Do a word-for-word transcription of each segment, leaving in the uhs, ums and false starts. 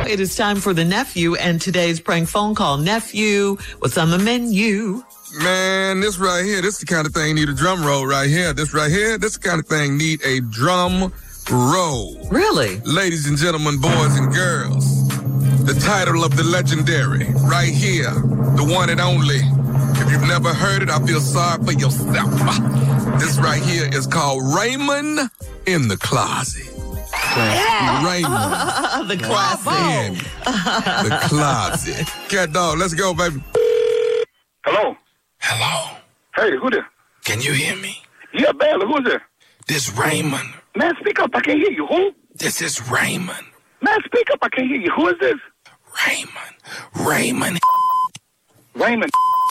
it is time for the nephew and today's prank phone call. Nephew, what's on the menu? Man, this right here, this the kind of thing need a drum roll right here. This right here, this the kind of thing need a drum roll. Really? Ladies and gentlemen, boys and girls, the title of the legendary right here, the one and only. If you've never heard it, I feel sorry for yourself. This right here is called Raymond in the Closet. Yeah. Raymond. Uh, the classic. In the Closet. Cat dog, let's go, baby. Hello. Hello. Hey, who there? Can you hear me? Yeah, barely. Who's there? This Raymond. Man, speak up. I can't hear you. Who? This is Raymond. Man, speak up. I can't hear you. Who is this? Raymond. Raymond. Raymond.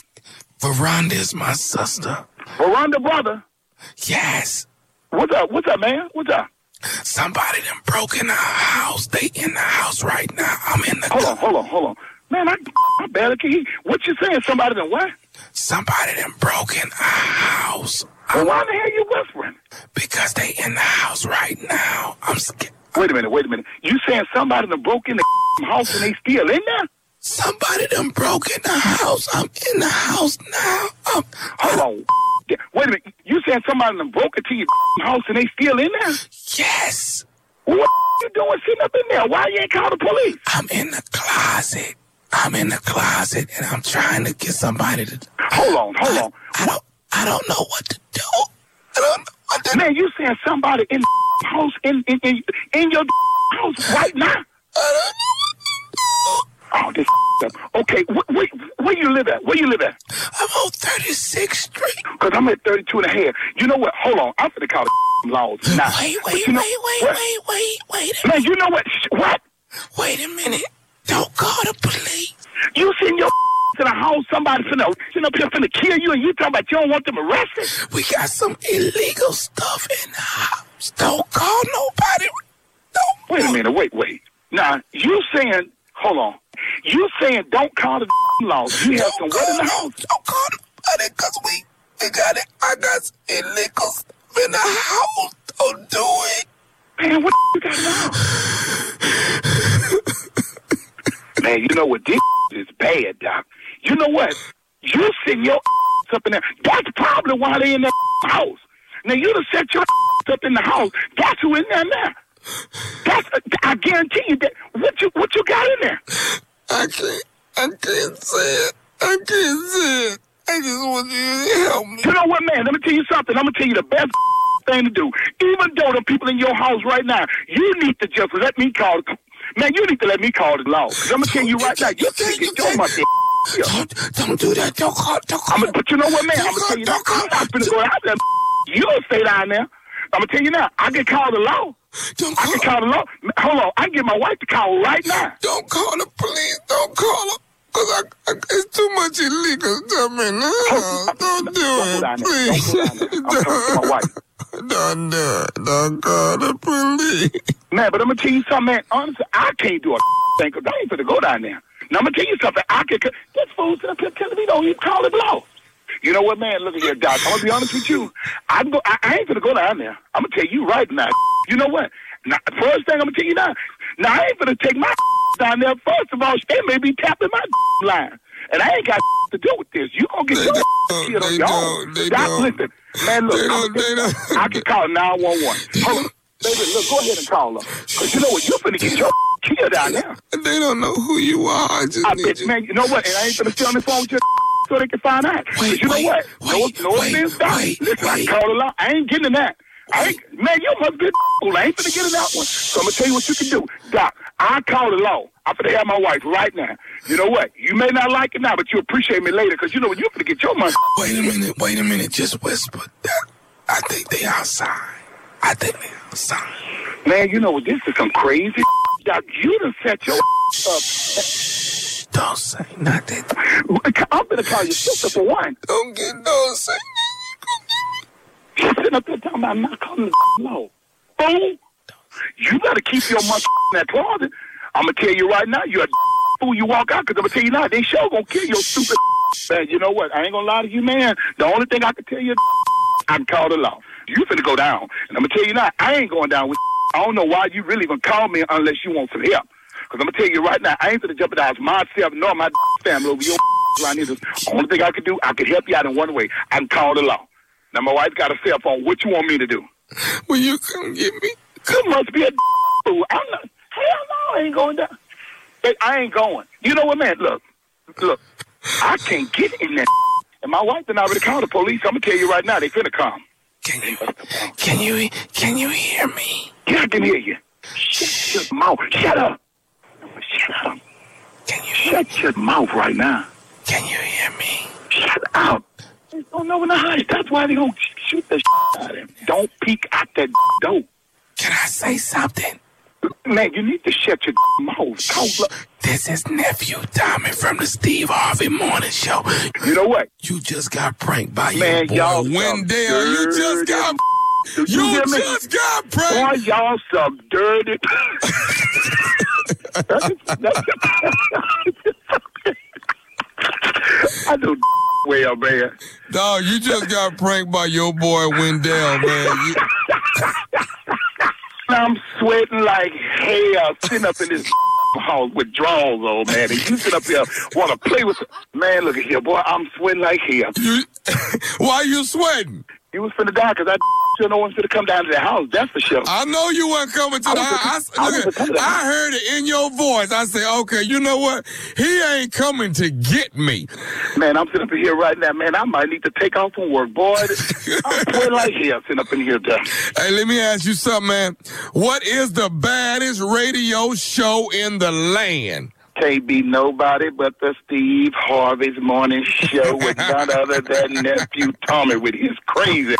Veranda is my sister. Veranda brother? Yes. What's up? What's up, man? What's up? Somebody done broke in our house. They in the house right now. I'm in the... Hold on, hold on, hold on. Man, I, I barely can hear you. What you saying? Somebody done what? Somebody done broke in our house. Well, why the hell you whispering? Because they in the house right now. I'm scared. Wait a minute, wait a minute. You saying somebody done broke in the house and they still in there? Somebody done broke in the house. I'm in the house now. I'm, Hold on. Wait a minute. You saying somebody done broke into your house and they still in there? Yes. What you doing sitting up in there? Why you ain't call the police? I'm in the closet. I'm in the closet and I'm trying to get somebody to... Hold on, hold I, on. I don't, I don't know what to do. I don't know what to do. Man, you saying somebody in the house, in, in, in, in your house right now? I don't know what to do. Oh, this up. Okay, wh- where, where you live at? Where you live at? I'm on thirty-sixth Street. Because I'm at thirty-two and a half. You know what? Hold on. I'm finna call the laws now. Wait, But wait, you know, wait, wait, what? wait, wait, wait. a Man, you know what? Sh- What? Wait a minute. Don't call the police. You send your to the house, somebody finna, sitting up here finna kill you, and you talking about you don't want them arrested? We got some illegal stuff in the house. Don't call nobody. Don't. Wait a minute. Wait, wait. Now, you saying, hold on. You saying don't call the laws. You have some what in the house? Don't call nobody because we, we got it. I got some illegal stuff in the house. Don't do it. Man, what you got now? Man, you know what? This is bad, Doc. You know what? You send your up in there. That's probably why they in that house. Now, you done set your up in the house. That's who in there now. That's, I guarantee you that. What you, what you got in there? I can't, I can't say it. I can't say it. I just want you to help me. You know what, man? Let me tell you something. I'm going to tell you the best thing to do. Even though the people in your house right now, you need to just let me call. Man, you need to let me call the law. Because I'm going to tell you right now, you can't get your money. Don't, don't do that. Don't call. Don't call. I'm gonna, but you know what, man? I'm going to tell you that. I'm not going to go out there. You don't stay down there. I'm going to tell you now, I can call the law. Don't I call. can call the law. Hold on. I can get my wife to call right now. Don't call the police. Don't call them. Because I, I, it's too much illegal stuff in the house. Don't do Don't go it, down there. please. Don't go down there. I'm talking to my wife. Don't do it. Don't call the police. Man, but I'm going to tell you something, man. Honestly, I can't do a thing because I ain't finna go down there. Now, I'm going to tell you something. I can. This fool's up here telling me don't even call it law. You know what, man? Look at here, Doc. I'm going to be honest with you. I, go, I, I ain't finna go down there. I'm going to tell you right now. You know what? Now, first thing I'm going to tell you now. Now, I ain't finna take my down there. First of all, they may be tapping my line. And I ain't got to do with this. You going to get They your don't. shit on They your don't. own. They Doc, don't. listen. Man, look. They I'm don't. They don't. I can call nine one one. Hold on. Baby, look, go ahead and call her. Because you know what? You're finna get your killed down there. They don't know who you are. I just I need bet, you. man, you know what? And I ain't finna stay on the phone with you so they can find out. Wait, you know wait, what? wait, no, no wait, offense, Doc. wait, Listen, wait. I call it out. I ain't getting in that. I ain't, man, you must be fool. I ain't finna get in that one. So I'm gonna tell you what you can do. Doc, I call the law. I'm finna have my wife right now. You know what? You may not like it now, but you appreciate me later because you know what? You're finna get your money. Wait a minute. Wait a minute. Just whisper. I think they outside. I think they outside. Man, you know what? This is some crazy Doc. You done set your up. Shh. Don't say nothing. I'm gonna call your sister for one. Don't get don't say You're sitting up there talking about not calling the law. Fool, you better keep your money in that closet. I'm going to tell you right now, you're a fool. You walk out because I'm going to tell you now, they sure going to kill your stupid man. You know what? I ain't going to lie to you, man. The only thing I can tell you, I can call the law. You finna go down. And I'm going to tell you now, I ain't going down with I don't know why you really even call me unless you want some help. Because I'm going to tell you right now, I ain't going to jeopardize myself nor my family over your around here. The only thing I can do, I can help you out in one way. I can call the law. Now, my wife's got a cell phone. What you want me to do? Will you come get me? You must be a fool. I'm not. Hell no, I ain't going down. Hey, I ain't going. You know what, man? Look, look. I can't get in that. And my wife done already called the police. I'm going to tell you right now, they finna come. Can you, can you, can you hear me? Yeah, I can hear you. Shut your mouth. Shut up. Shut up. Can you Shut your mouth right now. Can you hear me? Shut up. They don't know in the house. That's why they gonna shoot the shit out of him. Don't peek out that door. Can I say something? Man, you need to shut your mouth. Don't This is Nephew Tommy from the Steve Harvey Morning Show. You know what? You just got pranked by Man, your y'all boy some Wendell. You just got You, you hear me? just got pranked. Boy, y'all some dirty. I know well, man. Dog, you just got pranked by your boy Wendell, man. You... I'm sweating like hell sitting up in this house with drawers on, man. And you sit up here want to play with... Man, look at here, boy. I'm sweating like hell. You... Why you sweating? You was finna die because I sure no one's finna come down to the house. That's for sure. I know you weren't coming to I the was house. I, I, I, look at, I heard it in your voice. I said, okay, you know what? He ain't coming to get me. Man, I'm sitting up in here right now, man. I might need to take off from work, boy. I'm sweating like hell sitting up in here. Though. Hey, let me ask you something, man. What is the baddest radio show in the land? Can't be nobody but the Steve Harvey's Morning Show with none other than Nephew Tommy with his crazy.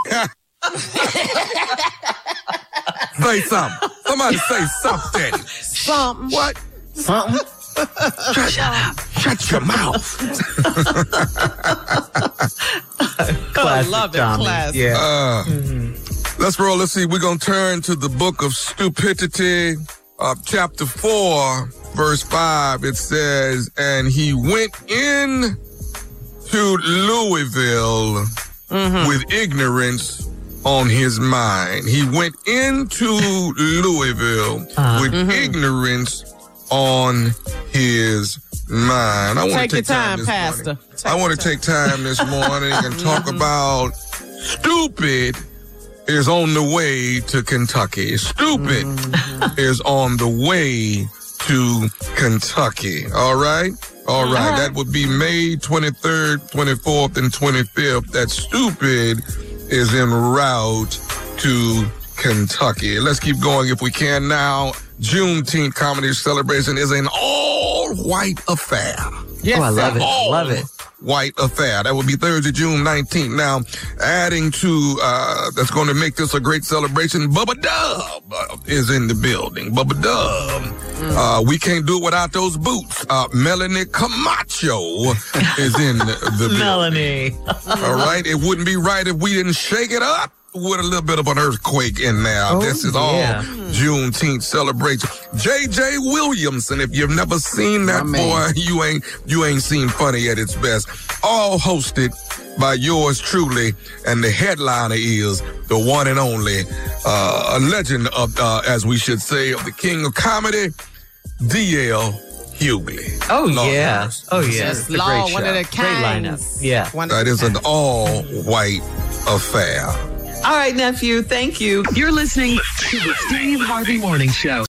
Say something. Somebody say something. Something. What? Something. Shut up. Shut your mouth. I love it. Tommy. Classic. Yeah. Uh, mm-hmm. Let's roll. Let's see. We're going to turn to the book of stupidity, uh, chapter four, verse five. It says, and he went in to Louisville mm-hmm. with ignorance on his mind. He went into Louisville uh, with mm-hmm. ignorance on his mind. I want take to take your time, time this Pastor. morning. Take I want to take time this morning and talk mm-hmm. about stupid is on the way to Kentucky. Stupid mm-hmm. is on the way to Kentucky. All right? All right. Uh-huh. That would be May twenty-third, twenty-fourth, and twenty-fifth. That stupid is en route to Kentucky. Let's keep going if we can now. Juneteenth comedy celebration is an all-white affair. Yes, oh, I love it. I love it. White affair. That will be Thursday, June nineteenth. Now, adding to, uh, that's going to make this a great celebration, Bubba Dub is in the building. Bubba Dub. Mm. Uh, we can't do it without those boots. Uh, Melanie Camacho is in the building. Melanie. All right. It wouldn't be right if we didn't shake it up with a little bit of an earthquake in there. Oh, this is all yeah. Juneteenth celebration. J J Williamson, if you've never seen that My boy, man. you ain't you ain't seen funny at its best. All hosted by yours truly, and the headliner is the one and only, uh, a legend of, uh, as we should say, of the king of comedy, D L Hughley. Oh Lord yeah, knows. oh yeah, That's it's a law, great one show. of the Great kinds. lineup. Yeah, one that is an all-white affair. All right, nephew, thank you. You're listening to the Steve Harvey Morning Show.